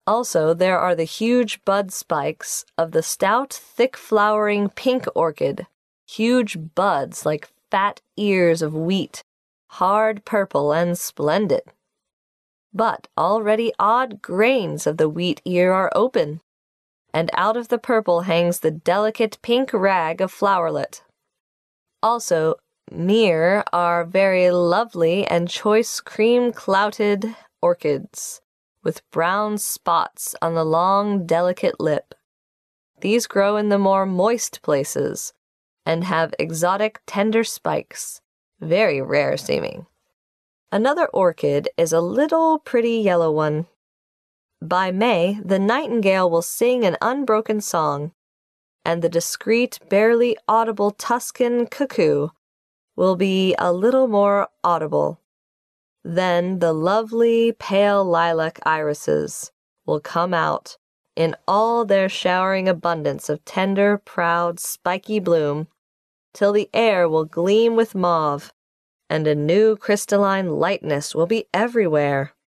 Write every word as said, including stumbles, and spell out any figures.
Also, there are the huge bud spikes of the stout, thick-flowering pink orchid, huge buds like fat ears of wheat, hard purple and splendid. But already odd grains of the wheat ear are open, and out of the purple hangs the delicate pink rag of floweret. Also, near are very lovely and choice cream-clouted orchids, with brown spots on the long, delicate lip. These grow in the more moist places, and have exotic tender spikes, very rare seeming. Another orchid is a little pretty yellow one. By May, the nightingale will sing an unbroken song, and the discreet, barely audible Tuscan cuckoo will be a little more audible. Then the lovely pale lilac irises will come out in all their showering abundance of tender, proud, spiky bloom, till the air will gleam with mauve, and a new crystalline lightness will be everywhere.